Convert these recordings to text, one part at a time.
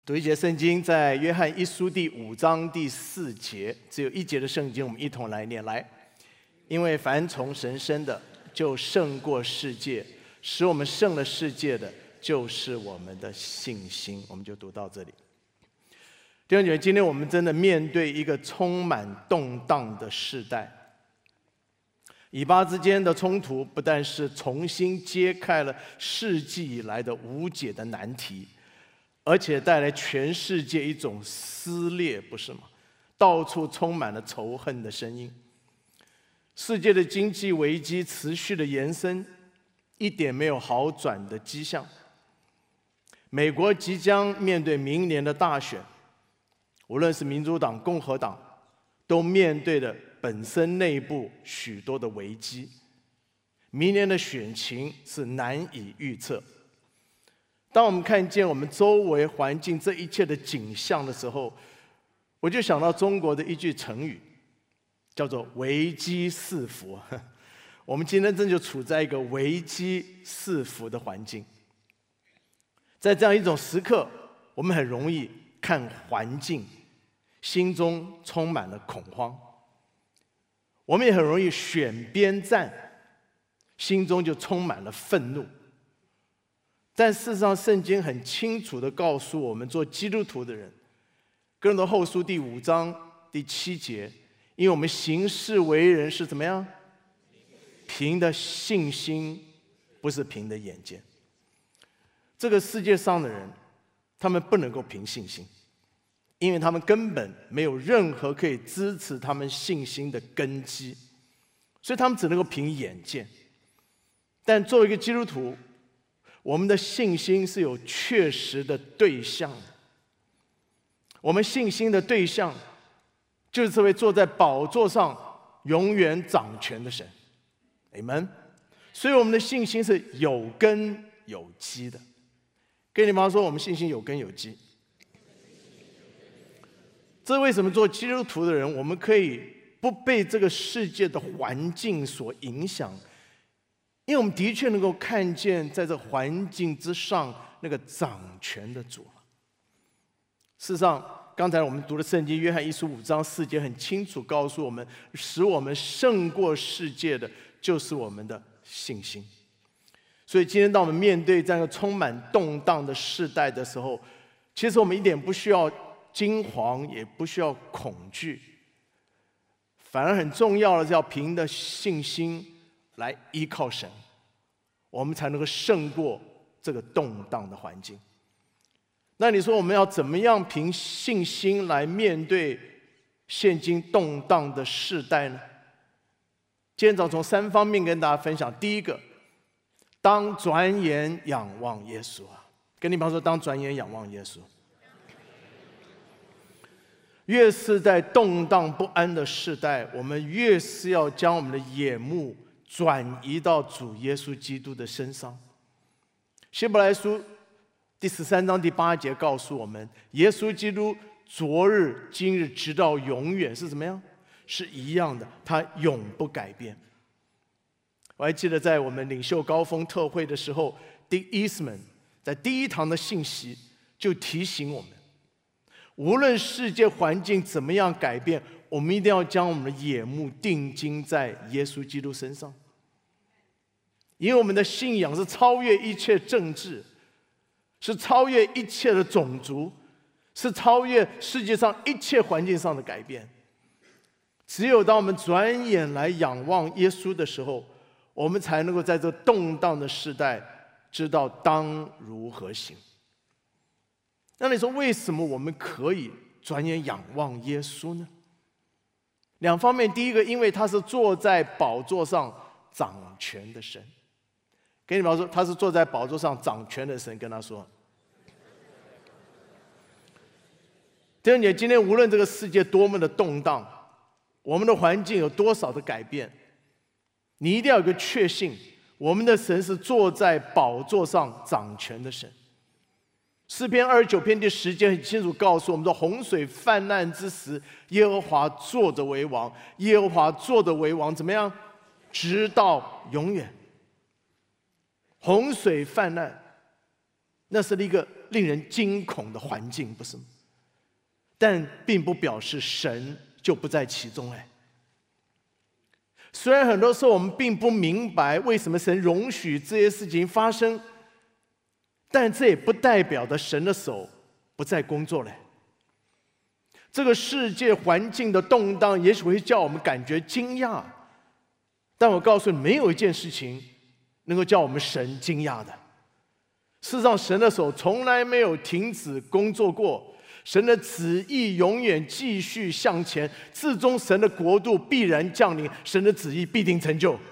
读一节圣经，在约翰一书第5章第4节，只有一节的圣经，我们一同来念。来，因为凡从神生的，就胜过世界；使我们胜了世界的，就是我们的信心。我们就读到这里。弟兄姐妹，今天我们真的面对一个充满动荡的世代。以巴之间的冲突，不但是重新揭开了世纪以来的无解的难题，而且带来全世界一种撕裂，不是吗？到处充满了仇恨的声音。世界的经济危机持续的延伸，一点没有好转的迹象。美国即将面对明年的大选，无论是民主党、共和党，都面对着本身内部许多的危机。明年的选情是难以预测。当我们看见我们周围环境这一切的景象的时候，我就想到中国的一句成语，叫做危机四伏。我们今天真就处在一个危机四伏的环境。在这样一种时刻，我们很容易看环境，心中充满了恐慌。我们也很容易选边站，心中就充满了愤怒。但事实上，圣经很清楚地告诉我们，做基督徒的人，哥林多后书第5章第7节，因为我们行事为人是怎么样？凭的信心，不是凭的眼见。这个世界上的人，他们不能够凭信心，因为他们根本没有任何可以支持他们信心的根基，所以他们只能够凭眼见。但作为一个基督徒，我们的信心是有确实的对象的。我们信心的对象，就是这位坐在宝座上永远掌权的神。Amen。所以我们的信心是有根有基的。跟你妈说，我们信心有根有基。这为什么做基督徒的人，我们可以不被这个世界的环境所影响？因为我们的确能够看见，在这环境之上那个掌权的主。事实上，刚才我们读的圣经约翰一书5章4节很清楚告诉我们，使我们胜过世界的，就是我们的信心。所以今天当我们面对这样一个充满动荡的世代的时候，其实我们一点不需要惊惶，也不需要恐惧，反而很重要的是要凭着信心来依靠神，我们才能够胜过这个动荡的环境。那你说我们要怎么样凭信心来面对现今动荡的世代呢？今天早从3方面跟大家分享。第一个，当转眼仰望耶稣啊！跟你朋友说，当转眼仰望耶稣。越是在动荡不安的世代，我们越是要将我们的眼目转移到主耶稣基督的身上。希伯来书第13章第8节告诉我们，耶稣基督昨日、今日直到永远是怎么样？是一样的，他永不改变。我还记得在我们领袖高峰特会的时候， Dick Eastman 在第1堂的信息就提醒我们，无论世界环境怎么样改变，我们一定要将我们的眼目定睛在耶稣基督身上。因为我们的信仰是超越一切政治，是超越一切的种族，是超越世界上一切环境上的改变。只有当我们转眼来仰望耶稣的时候，我们才能够在这动荡的时代知道当如何行。那你说为什么我们可以转眼仰望耶稣呢？2方面。第一个，因为他是坐在宝座上掌权的神。跟你们说，他是坐在宝座上掌权的神，跟他说。弟兄姐妹，今天无论这个世界多么的动荡，我们的环境有多少的改变，你一定要有个确信，我们的神是坐在宝座上掌权的神。诗篇29篇第10节很清楚告诉我们说，洪水泛滥之时，耶和华坐着为王，耶和华坐着为王，怎么样？直到永远。洪水泛滥， 那是一个令人惊恐的环境，不是吗？但并不表示神就不在其中。虽然很多时候我们并不明白为什么神容许这些事情发生，但这也不代表着神的手不再工作了。这个世界环境的动荡也许会叫我们感觉惊讶，但我告诉你，没有一件事情能够叫我们神惊讶的。事实上，神的手从来没有停止工作过，神的旨意永远继续向前，至终神的国度必然降临，神的旨意必定成就。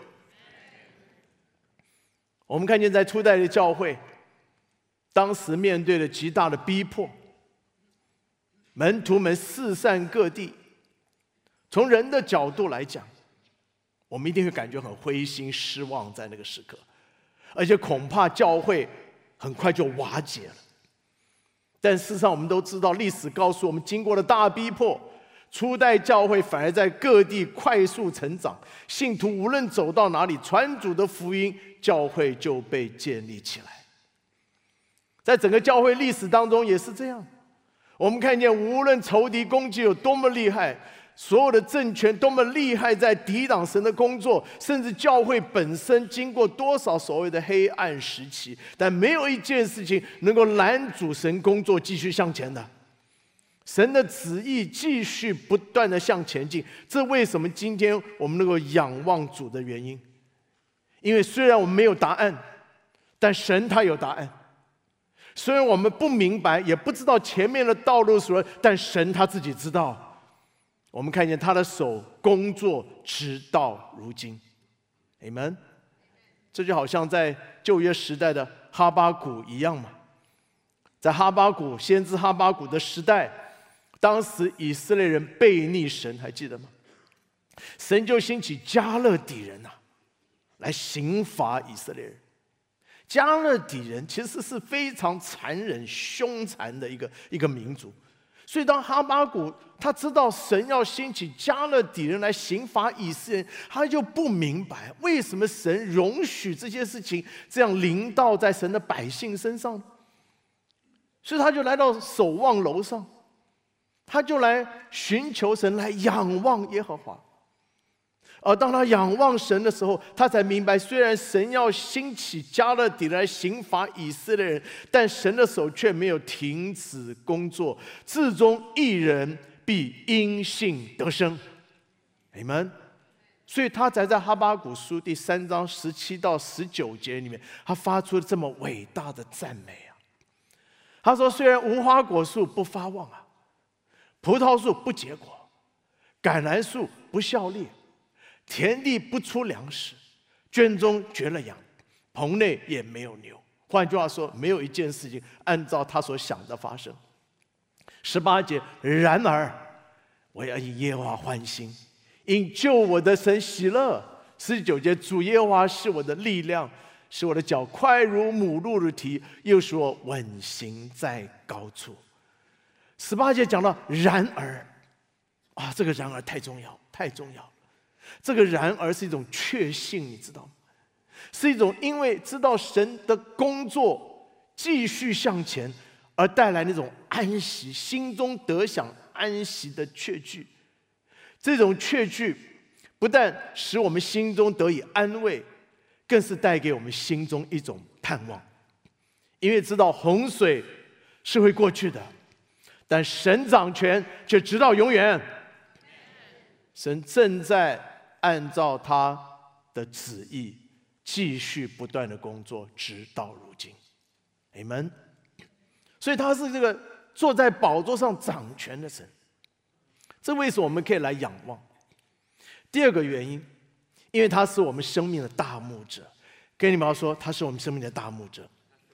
我们看见在初代的教会，当时面对了极大的逼迫，门徒们四散各地。从人的角度来讲，我们一定会感觉很灰心失望，在那个时刻，而且恐怕教会很快就瓦解了。但事实上，我们都知道，历史告诉我们，经过了大逼迫，初代教会反而在各地快速成长，信徒无论走到哪里，传主的福音，教会就被建立起来。在整个教会历史当中也是这样，我们看见无论仇敌攻击有多么厉害，所有的政权多么厉害，在抵挡神的工作，甚至教会本身经过多少所谓的黑暗时期，但没有一件事情能够拦阻神工作继续向前的。神的旨意继续不断的向前进，这为什么今天我们能够仰望主的原因。因为虽然我们没有答案，但神他有答案。虽然我们不明白，也不知道前面的道路是什么，但神他自己知道。我们看见他的手工作直到如今。 Amen。 这就好像在旧约时代的哈巴谷一样嘛。在哈巴谷先知哈巴谷的时代，当时以色列人背逆神，还记得吗？神就兴起迦勒底人来刑罚以色列人。迦勒底人其实是非常残忍凶残的一个民族，所以当哈巴谷他知道神要兴起迦勒底人来刑罚以色列人，他就不明白为什么神容许这些事情这样临到在神的百姓身上，所以他就来到守望楼上，他就来寻求神，来仰望耶和华。而当他仰望神的时候，他才明白，虽然神要兴起迦勒底来刑罚以色列人，但神的手却没有停止工作，至终一人必因信得生。Amen。 所以他才在哈巴谷书第3章17到19节里面，他发出了这么伟大的赞美他说：虽然无花果树不发旺葡萄树不结果，橄榄树不效力，田地不出粮食，圈中绝了羊，棚内也没有牛。换句话说，没有一件事情按照他所想的发生。18节，然而我要以耶和华欢心，因救我的神喜乐。19节，主耶和华是我的力量，使我的脚快如母鹿的蹄，又使我稳行在高处。18节讲到然而，这个然而太重要，太重要。这个然而是一种确信，你知道吗？是一种因为知道神的工作继续向前而带来那种安息，心中得享安息的确据。这种确据不但使我们心中得以安慰，更是带给我们心中一种盼望。因为知道洪水是会过去的，但神掌权却直到永远。神正在按照他的旨意继续不断的工作，直到如今。Amen。 所以他是这个坐在宝座上掌权的神。这为什么我们可以来仰望？第二个原因，因为他是我们生命的大牧者。跟你们要说，他是我们生命的大牧者。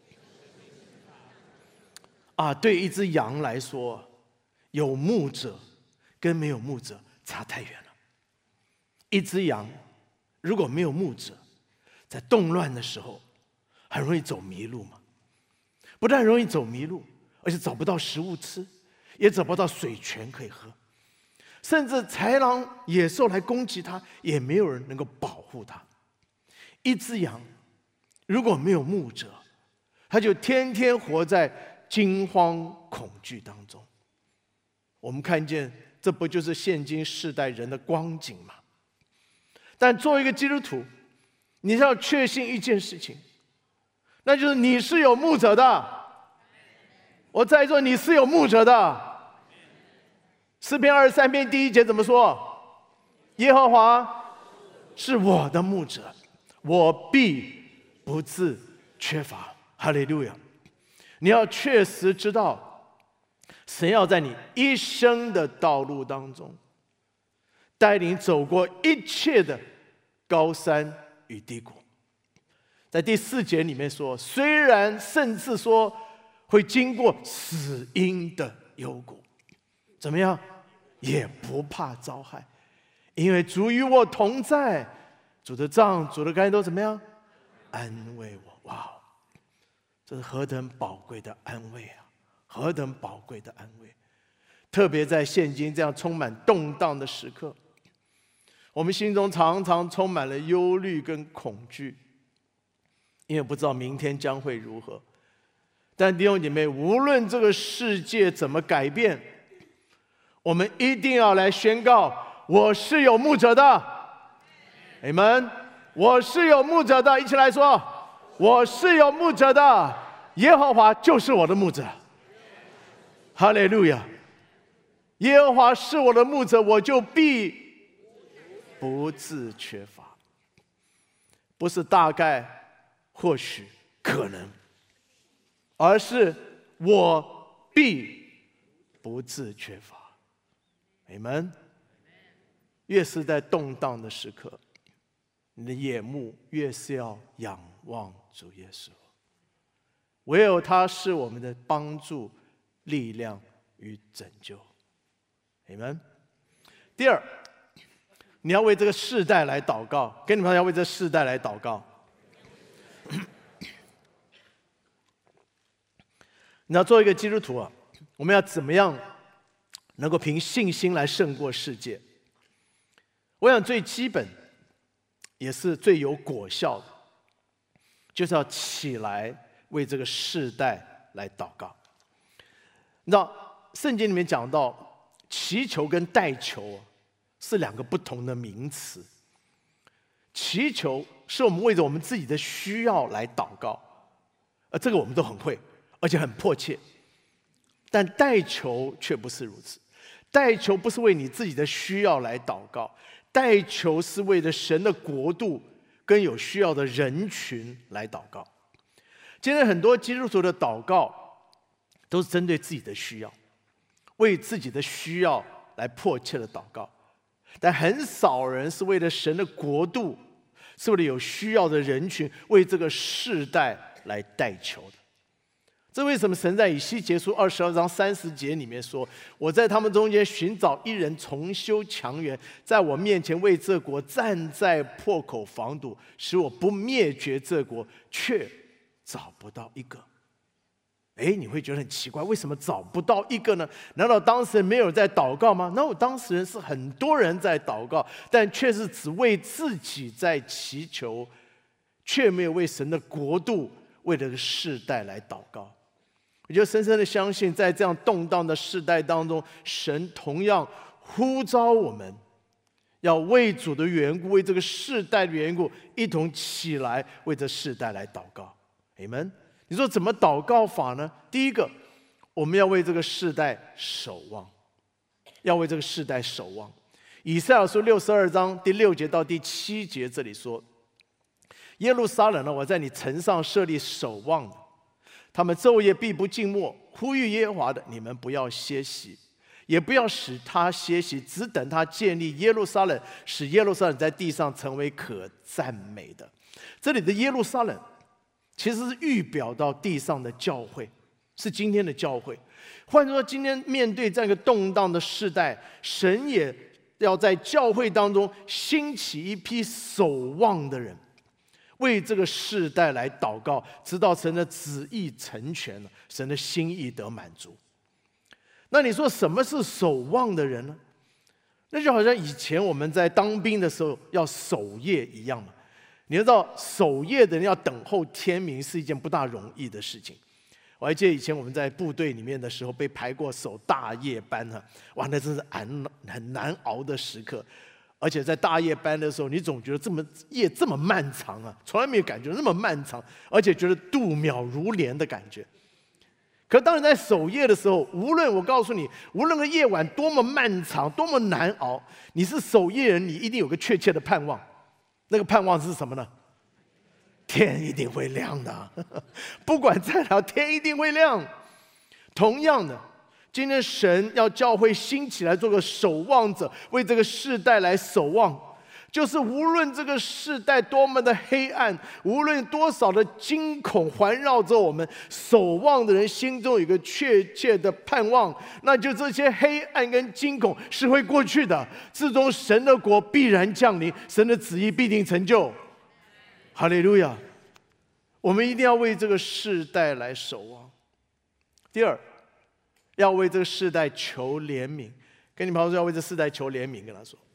对一只羊来说，有牧者跟没有牧者差太远了。一只羊如果没有牧者，在动乱的时候很容易走迷路嘛。不但容易走迷路，而且找不到食物吃，也找不到水泉可以喝，甚至豺狼野兽来攻击它，也没有人能够保护它。一只羊如果没有牧者， 他就天天活在惊慌恐惧当中。我们看见，这不就是现今世代人的光景吗？但作为一个基督徒，你是要确信一件事情，那就是你是有牧者的。我在座，你是有牧者的。诗篇23篇第1节怎么说？耶和华是我的牧者，我必不致缺乏。哈利路亚！你要确实知道，神要在你一生的道路当中，带领走过一切的高山与低谷。在第4节里面说，虽然甚至说会经过死荫的幽谷，怎么样，也不怕遭害，因为主与我同在。主的杖、主的竿都怎么样？安慰我。哇，这是何等宝贵的安慰啊！何等宝贵的安慰！特别在现今这样充满动荡的时刻，我们心中常常充满了忧虑跟恐惧，因为不知道明天将会如何。但弟兄姐妹，无论这个世界怎么改变，我们一定要来宣告：我是有牧者的。阿们！我是有牧者的，一起来说：我是有牧者的，耶和华就是我的牧者。哈利路亚！耶和华是我的牧者，我就必不致缺乏。不是大概、或许、可能，而是我必不致缺乏。阿们！越是在动荡的时刻，你的眼目越是要仰望主耶稣，唯有他是我们的帮助、力量与拯救。阿们。第二，你要为这个世代来祷告，跟你们要为这个世代来祷告。你要做一个基督徒啊，我们要怎么样能够凭信心来胜过世界？我想最基本也是最有果效的，就是要起来为这个世代来祷告。你知道圣经里面讲到祈求跟代求是两个不同的名词。祈求是我们为着我们自己的需要来祷告，这个我们都很会，而且很迫切。但代求却不是如此，代求不是为你自己的需要来祷告，代求是为了神的国度跟有需要的人群来祷告。今天很多基督徒的祷告都是针对自己的需要，为自己的需要来迫切的祷告，但很少人是为了神的国度，是为了有需要的人群，为这个世代来代求的。这为什么神在以西结书22章30节里面说：我在他们中间寻找一人重修墙垣，在我面前为这国站在破口防堵，使我不灭绝这国，却找不到一个。你会觉得很奇怪，为什么找不到一个呢？难道当时人没有在祷告吗？那当时人是很多人在祷告，但却是只为自己在祈求，却没有为神的国度、为这个世代来祷告。我就深深的相信，在这样动荡的世代当中，神同样呼召我们，要为主的缘故，为这个世代的缘故，一同起来为这世代来祷告。阿们。你说怎么祷告法呢？第一个，我们要为这个世代守望，要为这个世代守望。以赛亚书62章第6节到第7节这里说：耶路撒冷呢，我在你城上设立守望的，他们昼夜必不静默，呼吁耶和华的，你们不要歇息，也不要使他歇息，只等他建立耶路撒冷，使耶路撒冷在地上成为可赞美的。这里的耶路撒冷其实是预表到地上的教会，是今天的教会。换句话说，今天面对这样一个动荡的世代，神也要在教会当中兴起一批守望的人，为这个世代来祷告，直到神的旨意成全了，神的心意得满足。那你说什么是守望的人呢？那就好像以前我们在当兵的时候要守夜一样嘛。 你要知道，守夜的人要等候天明是一件不大容易的事情。我还记得以前我们在部队里面的时候，被排过守大夜班啊，哇，那真是很难熬的时刻。而且在大夜班的时候，你总觉得夜这么漫长啊，从来没有感觉那么漫长，而且觉得度秒如年的感觉。可当你在守夜的时候，我告诉你，无论个夜晚多么漫长，多么难熬，你是守夜人，你一定有个确切的盼望。那个盼望是什么呢？天一定会亮的，不管再哪，天一定会亮。同样的，今天神要教会兴起来做个守望者，为这个世代来守望。就是无论这个世代多么的黑暗，无论多少的惊恐环绕着我们，守望的人心中有一个确切的盼望，那就这些黑暗跟惊恐是会过去的，最终神的国必然降临，神的旨意必定成就。哈利路亚！我们一定要为这个世代来守望。第二，要为这个世代求怜悯。跟你朋友说，要为这世代求怜悯，跟他说。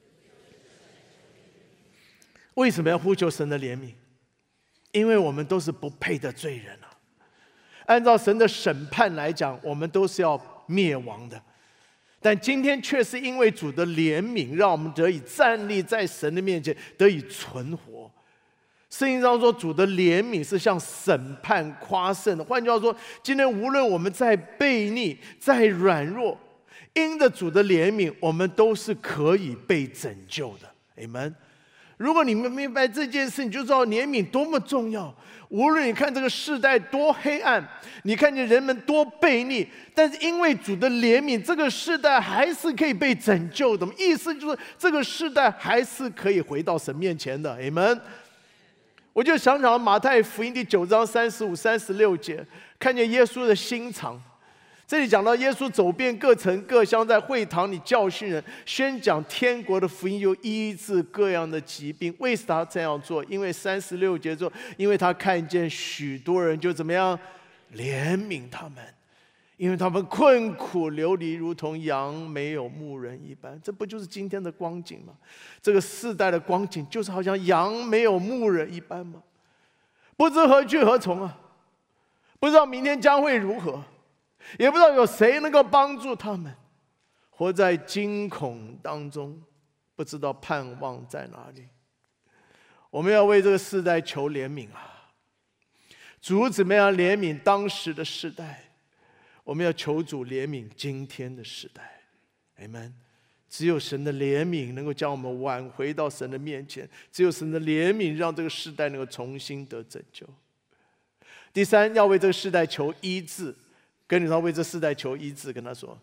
为什么要呼求神的怜悯？因为我们都是不配的罪人啊！按照神的审判来讲，我们都是要灭亡的。但今天却是因为主的怜悯，让我们得以站立在神的面前，得以存活。圣经上说，主的怜悯是向审判夸胜的。换句话说，今天无论我们在悖逆、在软弱，因着主的怜悯，我们都是可以被拯救的。Amen。如果你们明白这件事，你就知道怜悯多么重要。无论你看这个世代多黑暗，你看见人们多悖逆，但是因为主的怜悯，这个世代还是可以被拯救的。意思就是这个世代还是可以回到神面前的。Amen。我就想想马太福音第9章35、36节，看见耶稣的心肠。这里讲到耶稣走遍各城各乡，在会堂里教训人，宣讲天国的福音，又医治各样的疾病。为什么他这样做？因为36节说，因为他看见许多人就怎么样怜悯他们，因为他们困苦流离，如同羊没有牧人一般。这不就是今天的光景吗？这个世代的光景就是好像羊没有牧人一般吗？不知何去何从啊！不知道明天将会如何，也不知道有谁能够帮助他们，活在惊恐当中，不知道盼望在哪里。我们要为这个世代求怜悯啊！主怎么样怜悯当时的世代，我们要求主怜悯今天的世代。Amen。只有神的怜悯能够将我们挽回到神的面前，只有神的怜悯让这个世代能够重新得拯救。第三，要为这个世代求医治。跟你说，为这世代求医治，跟他说。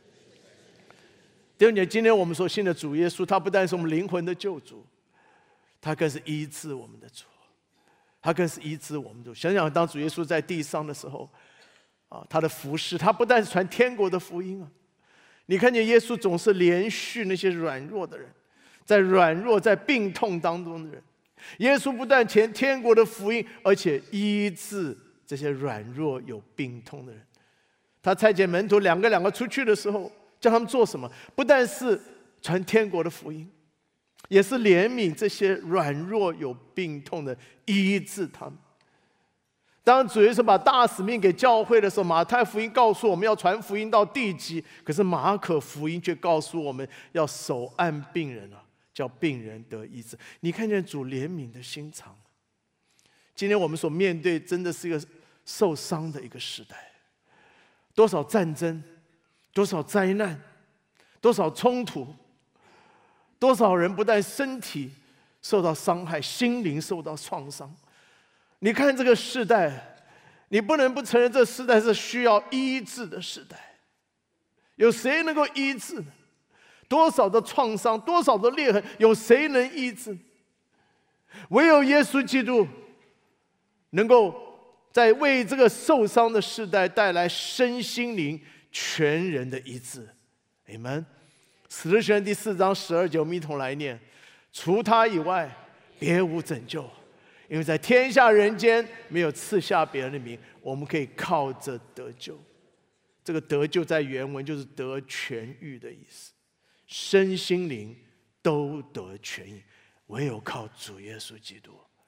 弟兄姐妹，今天我们所信的主耶稣，他不但是我们灵魂的救主，他更是医治我们的主，他更是医治我们的主。想想当主耶稣在地上的时候，他的服事，他不但是传天国的福音啊，你看见耶稣总是连续那些软弱的人，在软弱、在病痛当中的人，耶稣不但传天国的福音，而且医治这些软弱有病痛的人。他差遣门徒两个出去的时候，叫他们做什么？不但是传天国的福音，也是怜悯这些软弱有病痛的，医治他们。当主耶稣把大使命给教会的时候，马太福音告诉我们要传福音到地极，可是马可福音却告诉我们要手按病人啊，叫病人得医治。你看见主怜悯的心肠。今天我们所面对真的是一个受伤的一个时代，多少战争，多少灾难，多少冲突，多少人不但身体受到伤害，心灵受到创伤。你看这个世代，你不能不承认这世代是需要医治的世代。有谁能够医治呢？多少的创伤，多少的裂痕，有谁能医治？唯有耶稣基督能够在为这个受伤的世代带来身心灵全人的医治。Amen。使徒行传第4章12节，我们一同来念：除他以外，别无拯救，因为在天下人间没有赐下别人的名，我们可以靠着得救。这个得救在原文就是得痊愈的意思，身心灵都得痊愈，唯有靠主耶稣基督。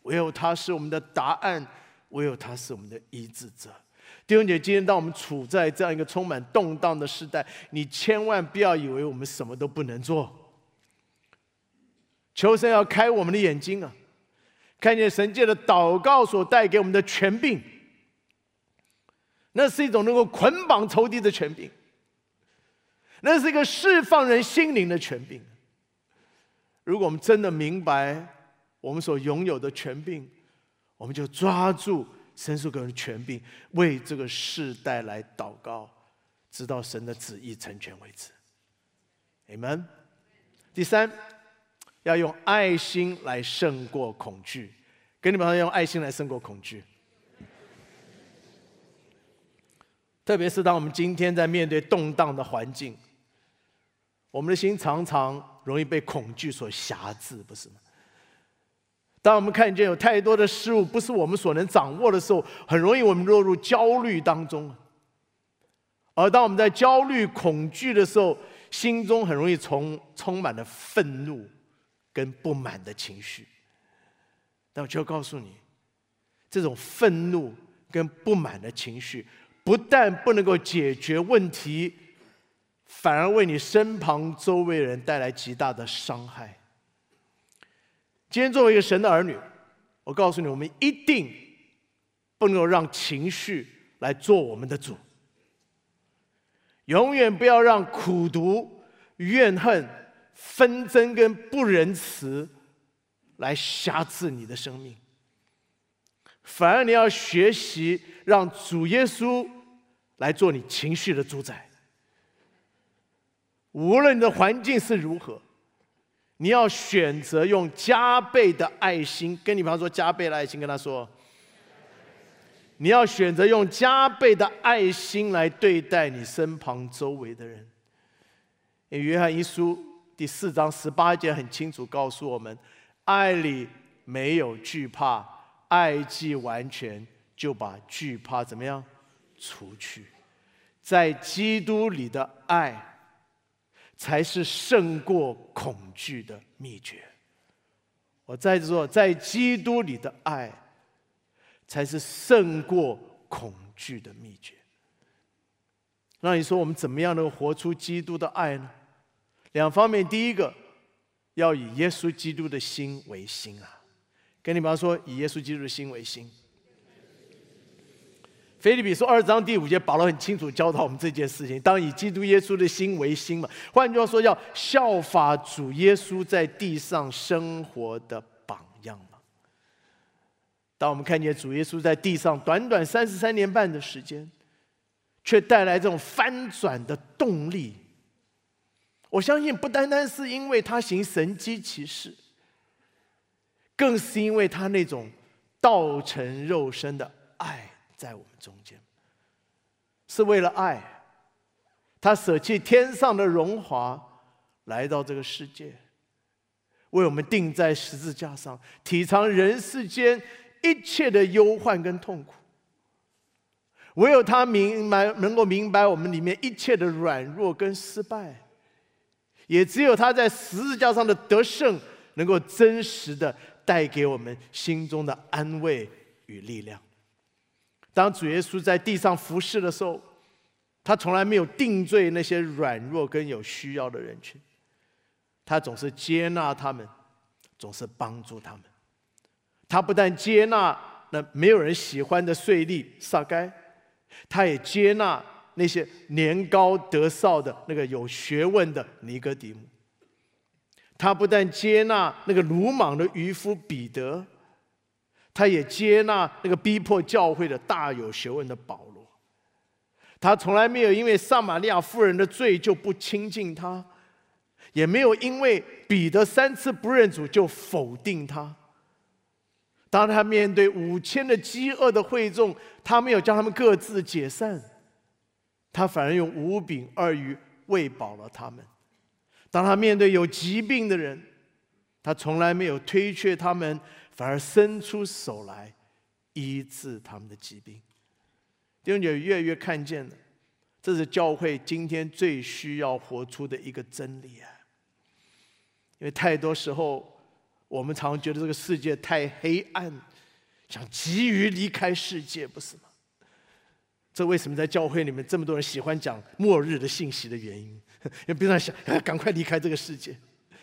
唯有他是我们的答案，唯有他是我们的医治者。弟兄姐妹，今天当我们处在这样一个充满动荡的时代，你千万不要以为我们什么都不能做。求神要开我们的眼睛啊，看见神借着祷告所带给我们的权柄，那是一种能够捆绑仇敌的权柄，那是一个释放人心灵的权柄。如果我们真的明白我们所拥有的权柄，我们就抓住神所给我们的权柄，为这个世代来祷告，直到神的旨意成全为止。Amen。第三，要用爱心来胜过恐惧。跟你们说，用爱心来胜过恐惧。特别是当我们今天在面对动荡的环境，我们的心常常容易被恐惧所辖制，不是吗？当我们看见有太多的事物不是我们所能掌握的时候，很容易我们落入焦虑当中。而当我们在焦虑、恐惧的时候，心中很容易充满了愤怒跟不满的情绪。但我就要告诉你，这种愤怒跟不满的情绪，不但不能够解决问题，反而为你身旁周围人带来极大的伤害。今天作为一个神的儿女，我告诉你，我们一定不能够让情绪来做我们的主。永远不要让苦毒、怨恨、纷争跟不仁慈来辖制你的生命，反而你要学习让主耶稣来做你情绪的主宰。无论你的环境是如何，你要选择用加倍的爱心，跟你朋友说加倍的爱心，跟他说，你要选择用加倍的爱心来对待你身旁周围的人。因为约翰一书第4章18节很清楚告诉我们，爱里没有惧怕，爱既完全，就把惧怕怎么样除去。在基督里的爱才是胜过恐惧的秘诀。我再次说，在基督里的爱才是胜过恐惧的秘诀。那你说我们怎么样能活出基督的爱呢？2方面，第一个，要以耶稣基督的心为心啊！跟你们说，以耶稣基督的心为心。腓立比书2章第5节，保罗很清楚教导我们这件事情：当以基督耶稣的心为心嘛。换句话说，要效法主耶稣在地上生活的榜样嘛。当我们看见主耶稣在地上短短33年半的时间，却带来这种翻转的动力，我相信不单单是因为他行神迹奇事，更是因为他那种道成肉身的爱在我们中间。是为了爱，他舍弃天上的荣华，来到这个世界，为我们钉在十字架上，体尝人世间一切的忧患跟痛苦。唯有他能够明白我们里面一切的软弱跟失败，也只有他在十字架上的得胜，能够真实的带给我们心中的安慰与力量。当主耶稣在地上服侍的时候，他从来没有定罪那些软弱跟有需要的人群，他总是接纳他们，总是帮助他们。他不但接纳那没有人喜欢的税吏撒该，他也接纳那些年高德少的那个有学问的尼哥底母。他不但接纳那个鲁莽的渔夫彼得，他也接纳那个逼迫教会的大有学问的保罗。他从来没有因为撒玛利亚妇人的罪就不亲近他，也没有因为彼得3次不认主就否定他。当他面对5000的饥饿的会众，他没有叫他们各自解散，他反而用5饼2鱼喂饱了他们。当他面对有疾病的人，他从来没有推却他们，反而伸出手来医治他们的疾病。弟兄姐妹，越来越看见了，这是教会今天最需要活出的一个真理啊！因为太多时候， 我们常觉得这个世界太黑暗，想急于离开世界，不是吗？这为什么在教会里面这么多人喜欢讲末日的信息的原因？因为别人想赶快离开这个世界，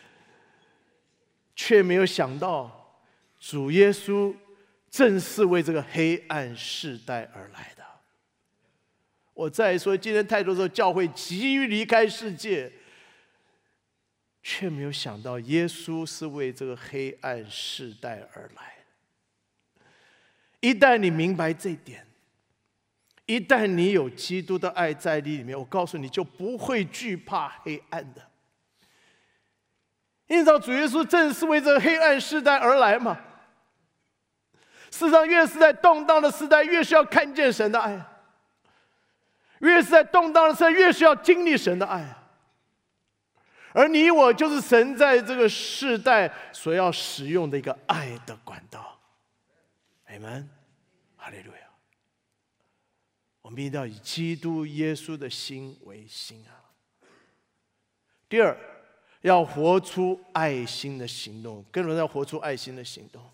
却没有想到主耶稣正是为这个黑暗世代而来的。我再说，今天太多时候教会急于离开世界，却没有想到耶稣是为这个黑暗世代而来。一旦你明白这一点，一旦你有基督的爱在你里面，我告诉你，就不会惧怕黑暗的。因为主耶稣正是为这个黑暗世代而来嘛。事实上，越是在动荡的时代，越需要看见神的爱；越是在动荡的时代，越需要经历神的爱。而你我就是神在这个世代所要使用的一个爱的管道。阿们，哈利路亚！我们一定要以基督耶稣的心为心啊。第二，要活出爱心的行动，更多要活出爱心的行动。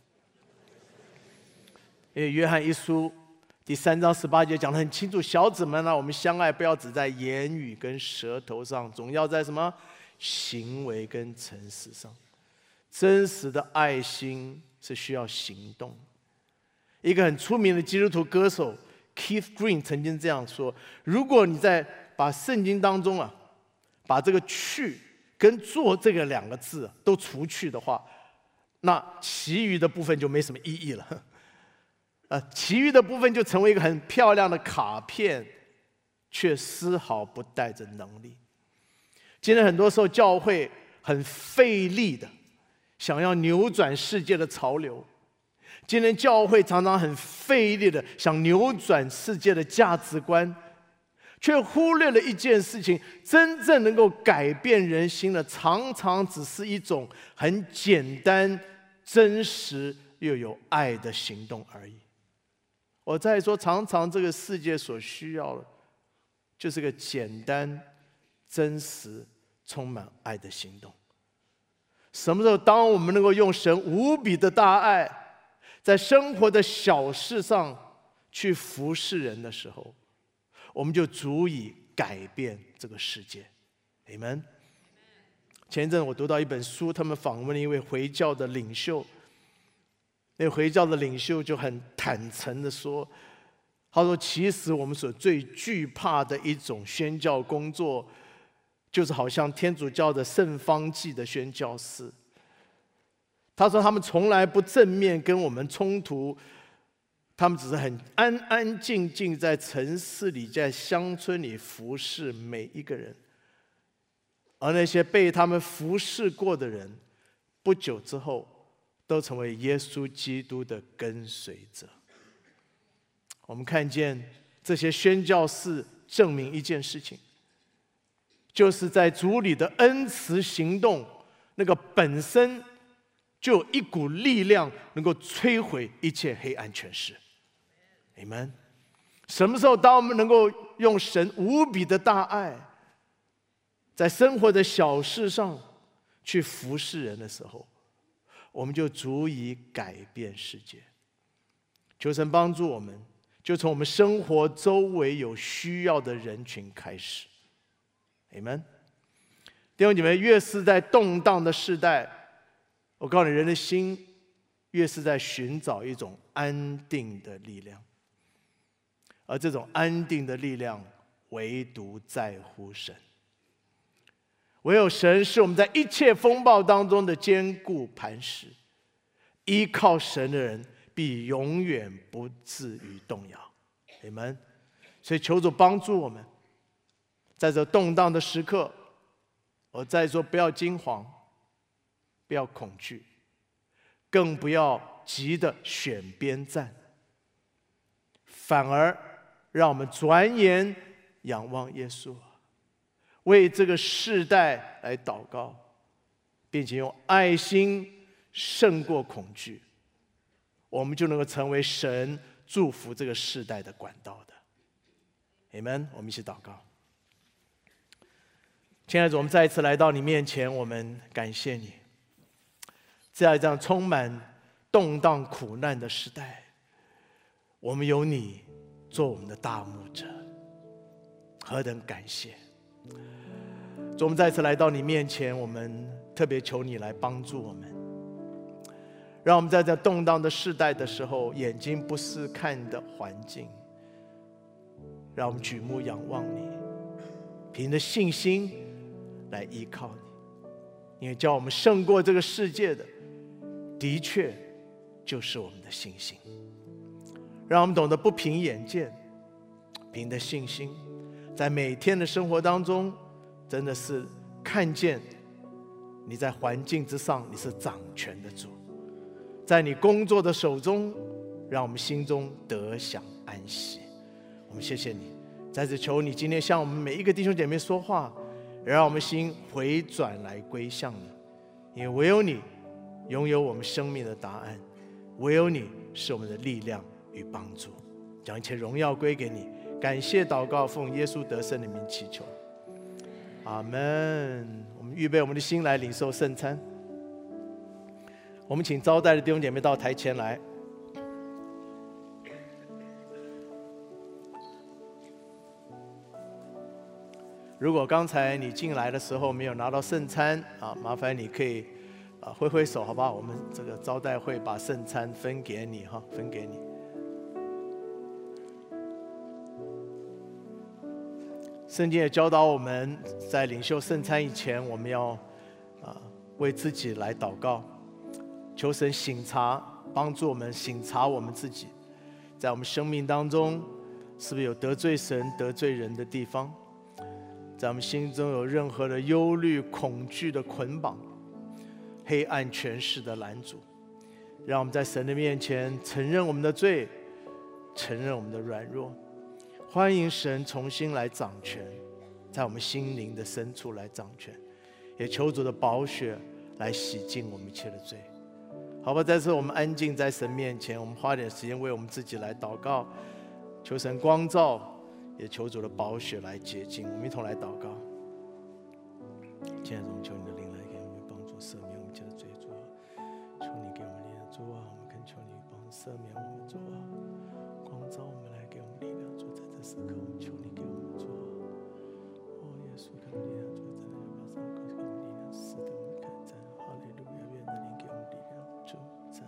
因为约翰一书第3章18节讲得很清楚，小子们啊，我们相爱不要只在言语跟舌头上，总要在什么行为跟诚实上。真实的爱心是需要行动。一个很出名的基督徒歌手 Keith Green 曾经这样说：如果你在把圣经当中啊，把这个去跟做这个2个字都除去的话，那其余的部分就没什么意义了。其余的部分就成为一个很漂亮的卡片，却丝毫不带着能力。今天很多时候教会很费力的想要扭转世界的潮流，今天教会常常很费力的想扭转世界的价值观，却忽略了一件事情：真正能够改变人心的，常常只是一种很简单、真实又有爱的行动而已。我再说，常常这个世界所需要的，就是个简单、真实、充满爱的行动。什么时候，当我们能够用神无比的大爱，在生活的小事上去服侍人的时候，我们就足以改变这个世界。阿们。前一阵我读到一本书，他们访问了一位回教的领袖。那个回教的领袖就很坦诚地说，他说其实我们所最惧怕的一种宣教工作，就是好像天主教的圣方济的宣教士。他说他们从来不正面跟我们冲突，他们只是很安安静静在城市里、在乡村里服侍每一个人。而那些被他们服侍过的人，不久之后都成为耶稣基督的跟随者。我们看见这些宣教士证明一件事情，就是在主里的恩慈行动，那个本身就有一股力量能够摧毁一切黑暗权势。阿们。什么时候，当我们能够用神无比的大爱，在生活的小事上去服侍人的时候，我们就足以改变世界。求神帮助我们，就从我们生活周围有需要的人群开始。阿们。弟兄姐妹，越是在动荡的世代，我告诉你，人的心越是在寻找一种安定的力量，而这种安定的力量，唯独在乎神。唯有神是我们在一切风暴当中的坚固磐石，依靠神的人必永远不至于动摇。阿们。所以求主帮助我们，在这动荡的时刻，我再说，不要惊慌，不要恐惧，更不要急着选边站，反而让我们转眼仰望耶稣，为这个世代来祷告，并且用爱心胜过恐惧，我们就能够成为神祝福这个世代的管道的。阿们。我们一起祷告。亲爱的主，我们再一次来到你面前，我们感谢你， 在这样充满动荡苦难的时代，我们有你做我们的大牧者，何等感谢！主，我们再次来到你面前，我们特别求你来帮助我们，让我们在这动荡的世代的时候，眼睛不是看的环境，让我们举目仰望你，凭着信心来依靠你，因为叫我们胜过这个世界的，的确就是我们的信心。让我们懂得不凭眼见，凭着信心，在每天的生活当中，真的是看见你在环境之上，你是掌权的主，在你工作的手中，让我们心中得享安息。我们谢谢你，再次求你今天向我们每一个弟兄姐妹说话，让我们心回转来归向你，因为唯有你拥有我们生命的答案，唯有你是我们的力量与帮助。将一切荣耀归给你，感谢祷告，奉耶稣得胜的名祈求，阿们。我们预备我们的心来领受圣餐。我们请招待的弟兄姐妹到台前来。如果刚才你进来的时候没有拿到圣餐啊，麻烦你可以挥挥手，好不好？我们这个招待会把圣餐分给你哈，分给你。圣经也教导我们在领受圣餐以前，我们要为自己来祷告，求神省察，帮助我们省察我们自己，在我们生命当中是不是有得罪神、得罪人的地方，在我们心中有任何的忧虑、恐惧的捆绑，黑暗权势的拦阻，让我们在神的面前承认我们的罪，承认我们的软弱，欢迎神重新来掌权，在我们心灵的深处来掌权，也求主的宝血来洗净我们一切的罪。好吧，在这我们安静在神面前，我们花点时间为我们自己来祷告，求神光照，也求主的宝血来洁净。我们一同来祷告。亲爱的，我们求你的灵来给我们帮助，赦免我们一切的罪，主啊，求你给我们力量，主啊，我们恳求你帮赦免我们，主啊，光照我们，来给我们力量，主，在这时刻，我们求你给我们，主啊，哦，耶稣，给我们力量，主，在这把祷告给我们力量，是的，我们看在，哈利路亚，愿的灵给我们力量，主在。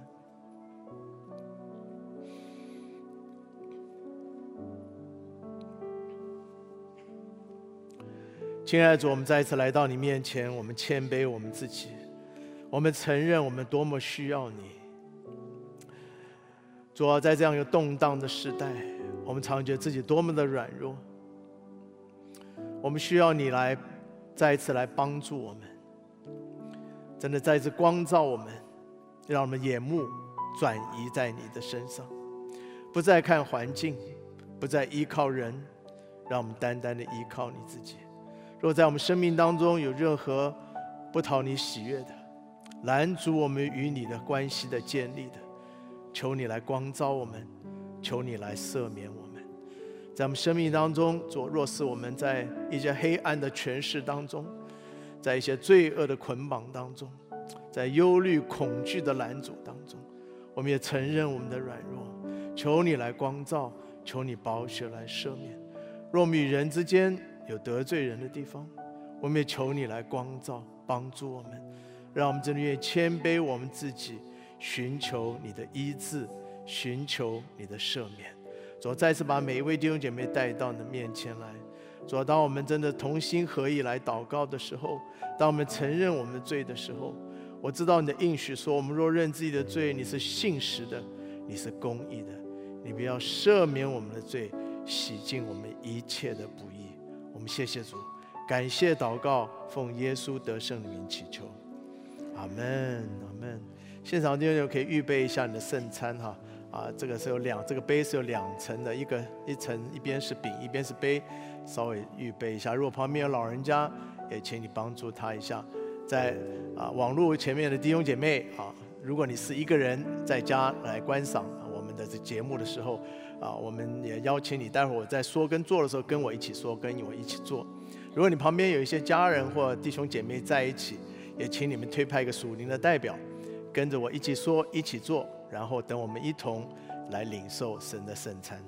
亲爱的主，我们再一次来到你面前，我们谦卑我们自己，我们承认我们多么需要你。主啊，在这样一个动荡的时代，我们常觉得自己多么的软弱，我们需要你来再一次来帮助我们，真的再一次光照我们，让我们眼目转移在你的身上，不再看环境，不再依靠人，让我们单单的依靠你自己。若在我们生命当中有任何不讨你喜悦的，拦阻我们与你的关系的建立的，求你来光照我们，求你来赦免我们。在我们生命当中，若是我们在一些黑暗的权势当中，在一些罪恶的捆绑当中，在忧虑恐惧的拦阻当中，我们也承认我们的软弱，求你来光照，求你宝血来赦免。若我们与人之间有得罪人的地方，我们也求你来光照，帮助我们，让我们真的愿意谦卑我们自己，寻求你的医治，寻求你的赦免。主，再次把每一位弟兄姐妹带到你的面前来。主，当我们真的同心合意来祷告的时候，当我们承认我们的罪的时候，我知道你的应许说，我们若认自己的罪，你是信实的，你是公义的，你不要赦免我们的罪，洗净我们一切的不义。我们谢谢主，感谢祷告，奉耶稣得胜的名祈求，阿们，阿们。现场弟兄可以预备一下你的圣餐哈，这个是这个杯是有2层的，一层一边是饼，一边是杯，稍微预备一下。如果旁边有老人家，也请你帮助他一下。在网络前面的弟兄姐妹如果你是一个人在家来观赏我们的这节目的时候我们也邀请你，待会儿我在说跟做的时候跟我一起说，跟我一起做。如果你旁边有一些家人或弟兄姐妹在一起，也请你们推派一个属灵的代表， 跟着我一起说，一起做，然后等我们一同来领受神的圣餐。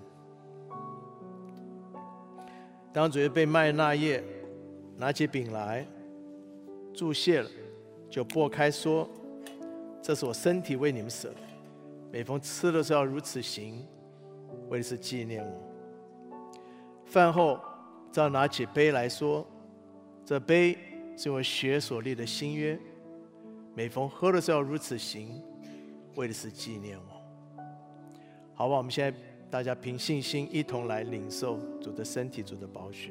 当主耶稣被卖那夜，拿起饼来，祝谢了，就擘开说：“这是我身体为你们舍的，每逢吃的时候要如此行，为的是纪念我。”饭后，再拿起杯来说：“这杯是我血所立的新约，每逢喝的时候要如此行，为的是纪念我。”好吧，我们现在大家凭信心一同来领受主的身体、主的宝血。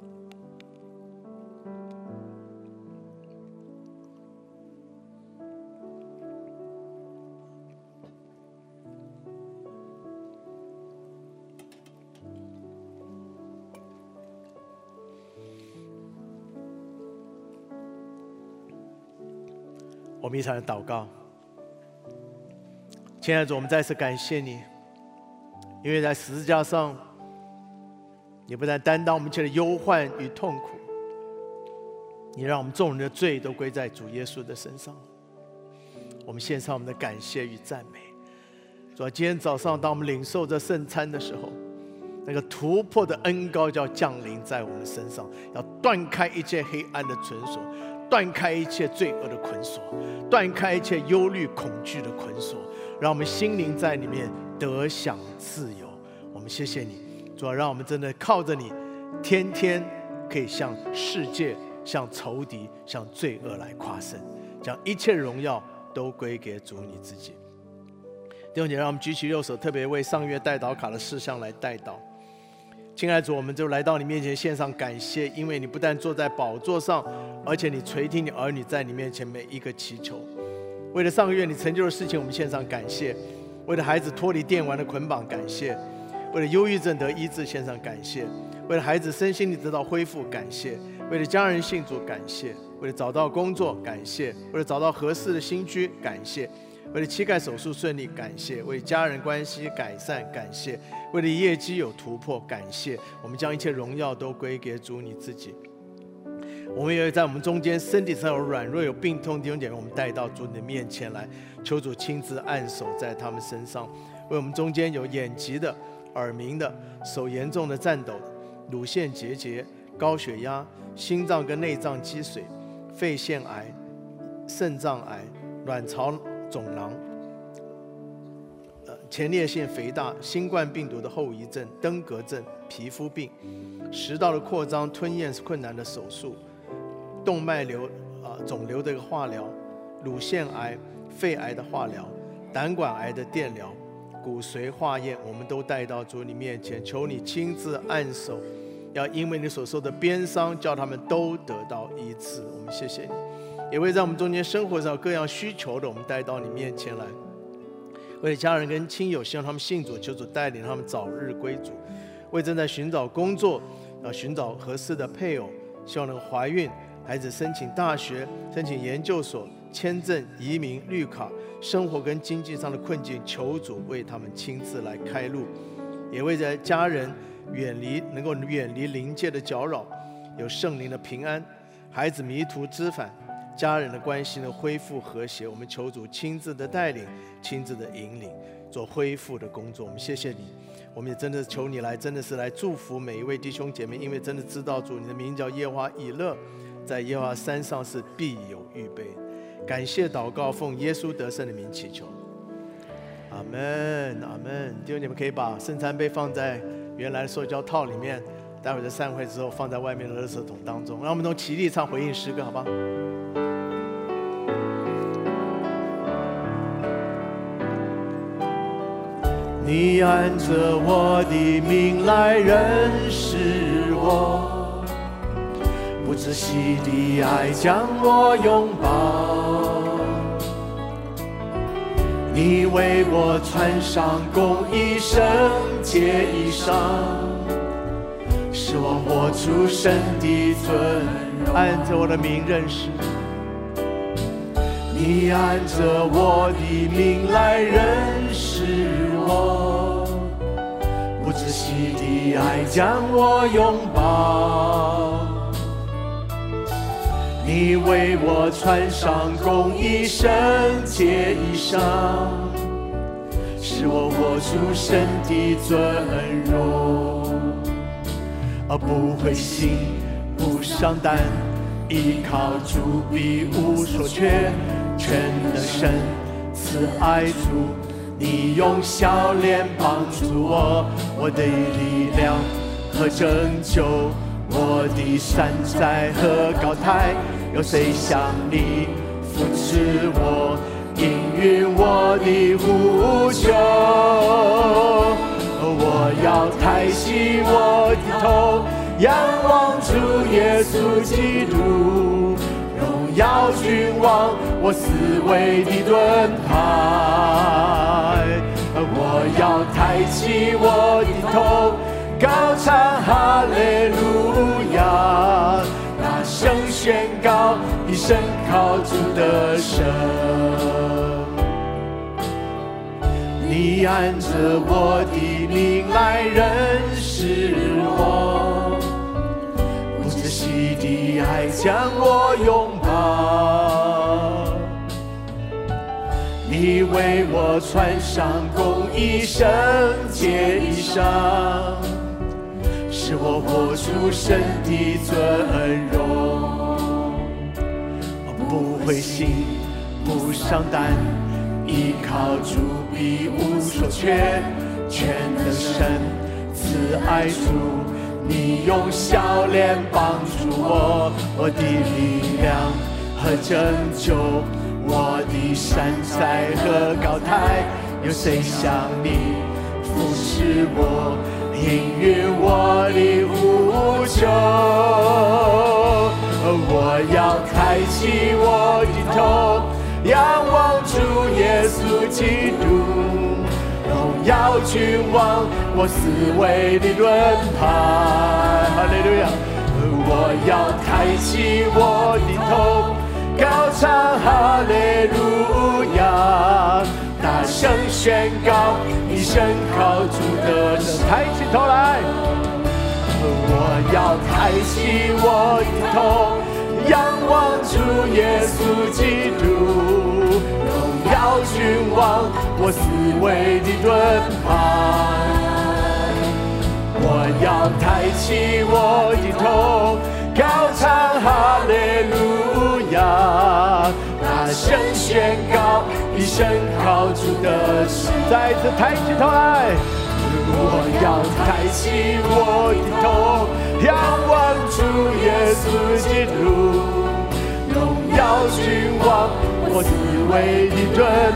我们一起来祷告。亲爱的主，我们再次感谢你，因为在十字架上，你不但担当我们一切的忧患与痛苦，你让我们众人的罪都归在主耶稣的身上。我们献上我们的感谢与赞美。主啊，今天早上当我们领受这圣餐的时候，那个突破的恩膏就要降临在我们身上，要断开一切黑暗的绳索，断开一切罪恶的捆锁，断开一切忧虑恐惧的捆锁，让我们心灵在里面得享自由。我们谢谢你，主啊，让我们真的靠着你，天天可以向世界、向仇敌、向罪恶来夸胜，将一切荣耀都归给主你自己。弟兄姐妹，让我们举起右手，特别为上月代祷卡的事项来代祷。亲爱的主，我们就来到你面前献上感谢，因为你不但坐在宝座上，而且你垂听你儿女在你面前每一个祈求。为了上个月你成就的事情，我们献上感谢；为了孩子脱离电玩的捆绑，感谢；为了忧郁症得医治，献上感谢；为了孩子身心灵得到恢复，感谢；为了家人信主，感谢；为了找到工作，感谢；为了找到合适的新居，感谢；为了膝盖手术顺利，感谢；为家人关系改善，感谢；为了业绩有突破，感谢。我们将一切荣耀都归给主你自己。我们也在我们中间身体上有软弱有病痛弟兄姐妹，我们带到主你的面前来，求主亲自按手在他们身上。为我们中间有眼疾的、耳鸣的、手严重的颤抖的、乳腺结节、高血压、心脏跟内脏积水、肺腺癌、肾脏癌、卵巢肿囊、前列腺肥大、新冠病毒的后遗症、登革症、皮肤病、食道的扩张、吞咽是困难的手术、动脉瘤肿瘤的一个化疗、乳腺癌、肺癌的化疗、胆管癌的电疗、骨髓化验，我们都带到主你面前，求你亲自按手，要因为你所受的鞭伤，叫他们都得到医治。我们谢谢你，也为在我们中间生活上各样需求的，我们带到你面前来。为了家人跟亲友，希望他们信主，求主带领他们早日归主；为正在寻找工作、寻找合适的配偶，希望能够怀孕，孩子申请大学、申请研究所、签证、移民、绿卡，生活跟经济上的困境，求主为他们亲自来开路；也为着家人能够远离灵界的搅扰，有圣灵的平安，孩子迷途知返，家人的关系呢恢复和谐。我们求主亲自的带领，亲自的引领，做恢复的工作。我们谢谢你，我们也真的求你来，真的是来祝福每一位弟兄姐妹，因为真的知道主你的名叫耶和华以勒，在耶和华山上是必有预备。感谢祷告，奉耶稣得胜的名祈求，阿们，阿们。弟兄姐妹可以把圣餐杯放在原来的塑胶套里面，待会儿在散会之后放在外面的垃圾桶当中。让我们都齐力唱回应诗歌，好吧？你按着我的名来认识我，不止息的爱将我拥抱，你为我穿上公义圣洁衣裳，使我活出神的尊荣。按着我的名认识，你按着我的名来认识我，不止息的爱将我拥抱， 你为我穿上公义圣洁衣裳，使我活出神的尊荣，而不灰心不伤胆，依靠主必无所缺。全能神慈爱主，你用笑脸帮助我，我的力量和拯救，我的山寨和高台，有谁像你扶持我，应允我的呼求？我要抬起我的头，仰望主耶稣基督，荣耀君王，我思维的盾牌。我要抬起我的头，高唱哈利路亚，大声宣告一生靠主的神。你按着我的名来认识我，不自惜的爱将我拥抱。你为我穿上公义圣洁衣裳，使我活出神的尊荣，不灰心不伤胆，依靠主必无所缺。全能神慈爱主，你用笑脸帮助我，我的力量和拯救，我的山寨和高台，有谁像你扶持我，应允我的呼求？我要抬起我的头，仰望主耶稣基督，荣耀君王，我思维的盾牌。哈利路亚！我要抬起我的头，高唱哈利路亚，大声宣告一生靠主的神。抬起头来，我要抬起我的头，仰望主耶稣基督，荣耀君王，我思维的盾牌。我要抬起我的头，高唱哈利路亚，大声宣告一生靠主的神。再一次抬起头来，我要抬起我的头，仰望主耶稣基督，荣耀君王，我思维的盾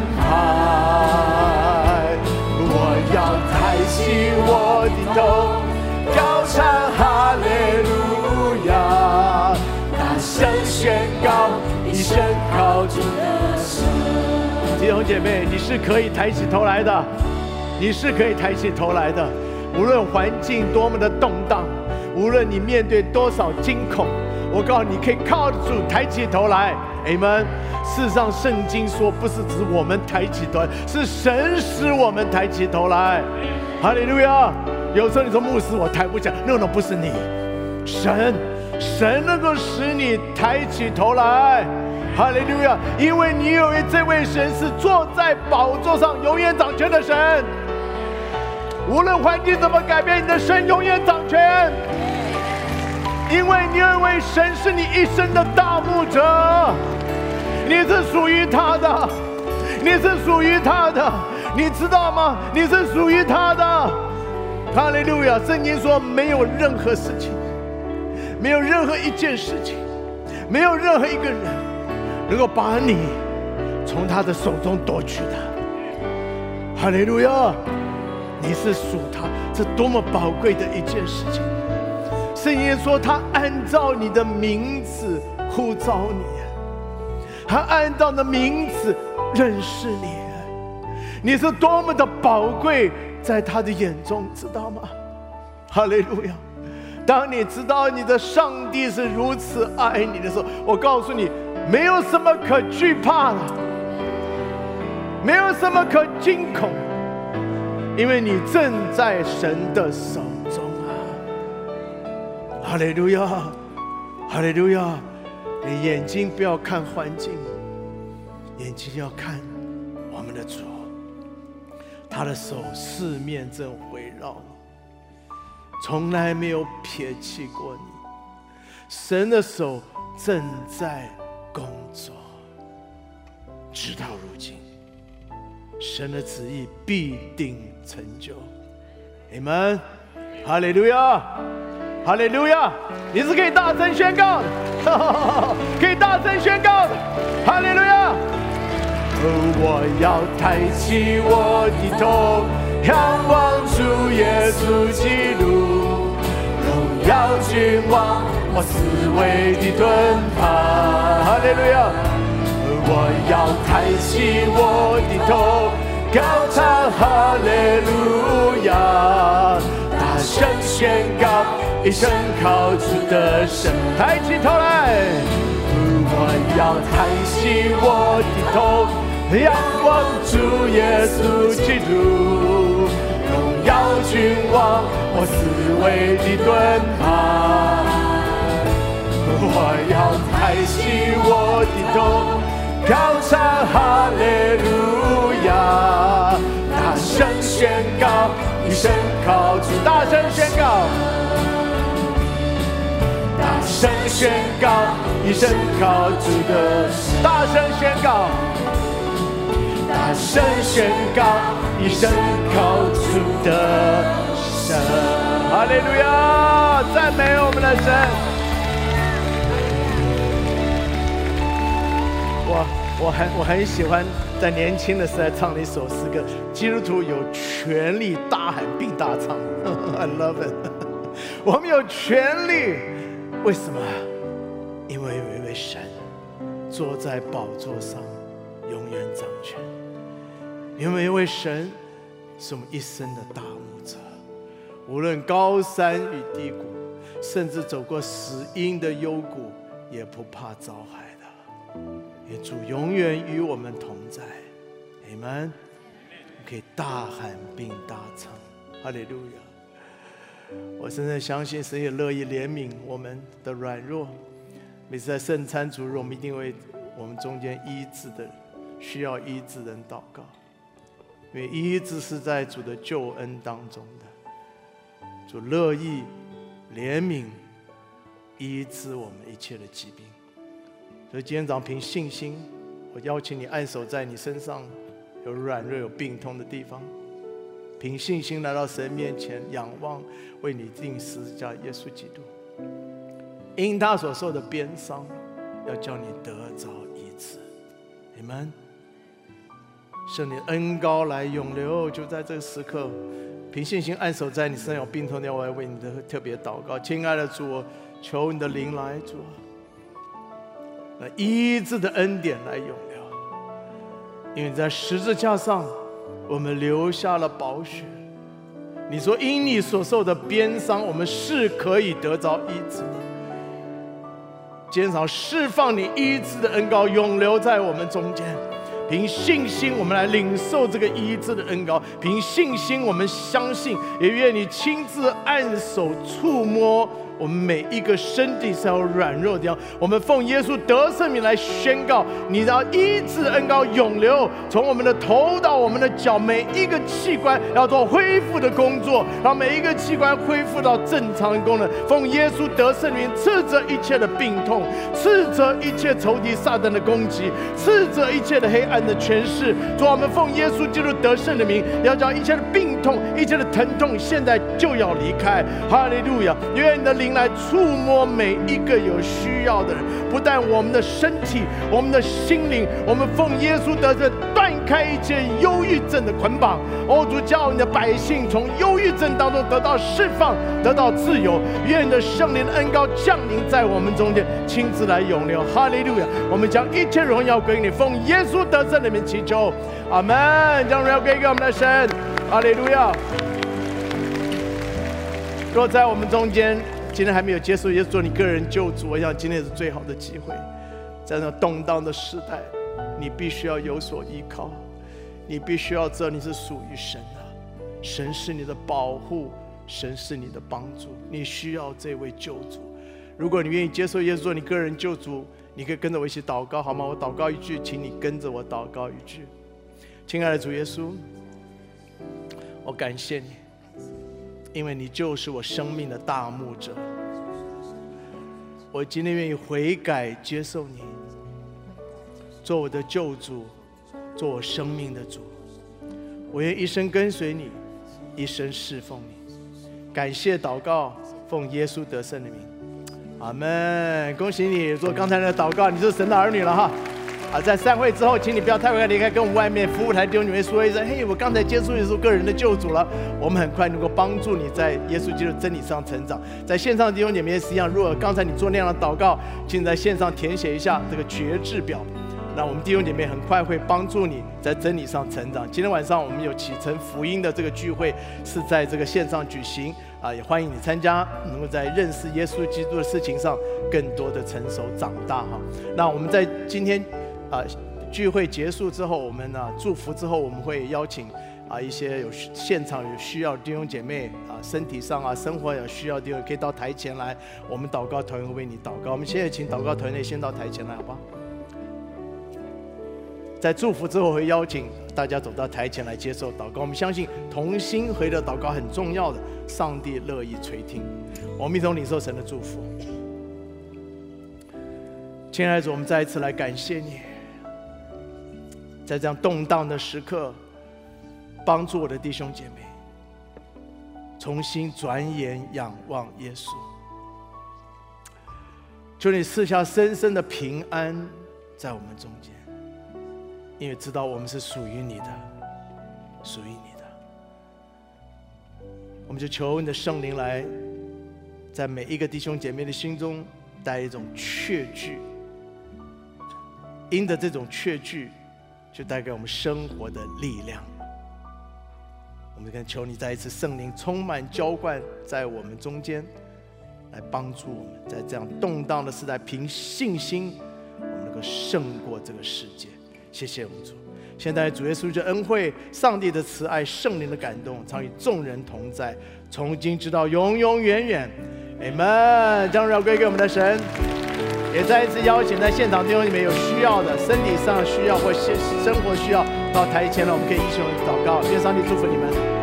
牌。我要抬起我的头，高唱哈利路亚，大声宣告一生靠主的神。弟兄姐妹，你是可以抬起头来的，你是可以抬起头来的。无论环境多么的动荡，无论你面对多少惊恐，我告诉你，可以靠得住，抬起头来。Amen。事实上，圣经说，不是指我们抬起头来，是神使我们抬起头来。哈利路亚！有时候你说牧师，我抬不起来，那不是你，神能够使你抬起头来。哈利路亚！因为你有这位神是坐在宝座上永远掌权的神，无论环境怎么改变，你的神永远掌权。因为你有一位神是你一生的大牧者，你是属于他的，你是属于他的，你知道吗？你是属于他的。哈利路亚！圣经说，没有任何事情，没有任何一件事情，没有任何一个人能够把你从他的手中夺去的。哈利路亚！你是属他，这多么宝贵的一件事情。圣经说，他按照你的名字呼召你，他按照你的名字认识你，你是多么的宝贵，在他的眼中，知道吗？哈利路亚！当你知道你的上帝是如此爱你的时候，我告诉你，没有什么可惧怕的，没有什么可惊恐，因为你正在神的手中啊！哈利路亚，哈利路亚！ 你眼睛不要看环境，眼睛要看我们的主，他的手四面正围绕你，从来没有撇弃过你。神的手正在工作，直到如今，神的旨意必定成就。Amen， 哈利路亚，哈利路亚！你是可以大声宣告的，可以大声宣告的，哈利路亚！我要抬起我的头，仰望主耶稣基督，荣耀君王，我思维的盾牌。哈利路亚！我要抬起我的头，高唱哈利路亚，大声宣告，一生靠主的神。抬起头来，我要抬起我的头，仰望主耶稣基督，荣耀君王，我思维的盾牌。我要抬起我的头，高唱哈利路亚，大声宣告，一生靠主。大声宣告，大声宣告，一生靠主的。大声宣告，大声宣告，一生靠主的神。哈利路亚，赞美我们的神。我很喜欢在年轻的时代唱的一首诗歌，基督徒有权利大喊并大唱。I love it。我们有权利，为什么？因为有一位神坐在宝座上，永远掌权。因为一位神是我们一生的大牧者，无论高山与低谷，甚至走过死荫的幽谷，也不怕遭害。主永远与我们同在，阿们。可以大喊并大唱，哈利路亚！我真的相信神也乐意怜悯我们的软弱。每次在圣餐主日，我们一定为我们中间医治的需要医治的人祷告，因为医治是在主的救恩当中的。主乐意怜悯医治我们一切的疾病。所以今天早上凭信心，我邀请你按手在你身上有软弱有病痛的地方，凭信心来到神面前仰望为你钉十字架耶稣基督，因他所受的鞭伤要叫你得着医治。你们圣灵恩膏来涌流，就在这个时刻凭信心按手在你身上有病痛的，我要为你的特别祷告。亲爱的主，求你的灵来，主医治的恩典来涌流，因为在十字架上我们留下了宝血。你说因你所受的鞭伤，我们是可以得着医治。今天早上释放你医治的恩膏涌流在我们中间，凭信心我们来领受这个医治的恩膏，凭信心我们相信，也愿你亲自按手触摸我们每一个身体上有软弱的地方，我们奉耶稣得胜名来宣告，你让医治恩膏涌流，从我们的头到我们的脚，每一个器官要做恢复的工作，让每一个器官恢复到正常的功能。奉耶稣得胜名斥责一切的病痛，斥责一切仇敌撒旦的攻击，斥责一切的黑暗的权势。主，我们奉耶稣基督得胜的名，要将一切的病痛、一切的疼痛，现在就要离开。哈利路亚！愿你的灵来触摸每一个有需要的人，不但我们的身体，我们的心灵，我们奉耶稣得胜，断开一切忧郁症的捆绑。哦，主，叫你的百姓从忧郁症当中得到释放，得到自由。愿你的圣灵的恩膏降临在我们中间，亲自来涌流。哈利路亚！我们将一切荣耀归你，奉耶稣得胜的名祈求，阿门。将荣耀归给我们的神，哈利路亚！若在我们中间今天还没有接受耶稣做你个人救主，我想今天也是最好的机会。在那动荡的时代，你必须要有所依靠，你必须要知道你是属于神的，神是你的保护，神是你的帮助，你需要这位救主。如果你愿意接受耶稣做你个人救主， 你可以跟着我一起祷告好吗？我祷告一句，请你跟着我祷告一句。亲爱的主耶稣，我感谢你，因为你就是我生命的大牧者。我今天愿意悔改接受你，做我的救主，做我生命的主。我愿一生跟随你，一生侍奉你。感谢祷告，奉耶稣得胜的名，阿们。恭喜你做刚才的祷告，你就是神的儿女了哈。在散会之后，请你不要太快离开，跟我们外面服务台弟兄姐妹说一声：嘿，我刚才接触耶稣个人的救主了。我们很快能够帮助你在耶稣基督真理上成长。在线上的弟兄姐妹也是一样，如果刚才你做那样的祷告，请你在线上填写一下这个决志表。那我们弟兄姐妹很快会帮助你在真理上成长。今天晚上我们有启程福音的这个聚会是在这个线上举行也欢迎你参加，能够在认识耶稣基督的事情上更多的成熟长大哈。那我们在今天聚会结束之后，我们祝福之后，我们会邀请一些现场有需要的弟兄姐妹身体上生活有需要的弟兄可以到台前来，我们祷告团会为你祷告。我们现在请祷告团队先到台前来，好不好？在祝福之后，会邀请大家走到台前来接受祷告。我们相信同心合一的祷告很重要的，上帝乐意垂听。我们一同领受神的祝福。亲爱的主，我们再一次来感谢你，在这样动荡的时刻，帮助我的弟兄姐妹重新转眼仰望耶稣。求你赐下深深的平安在我们中间，因为知道我们是属于你的，属于你的。我们就求你的圣灵来，在每一个弟兄姐妹的心中带一种确据，因着这种确据，就带给我们生活的力量。我们求你再一次圣灵充满浇灌在我们中间，来帮助我们在这样动荡的时代，凭信心我们能够胜过这个世界。谢谢我们主。现在主耶稣的恩惠、上帝的慈爱、圣灵的感动，常与众人同在，从今直到永永远远。Amen。将荣耀归给我们的神。也再一次邀请在现场弟兄里面有需要的、身体上需要或生活需要，到台前了，我们可以一起祷告。愿上帝祝福你们。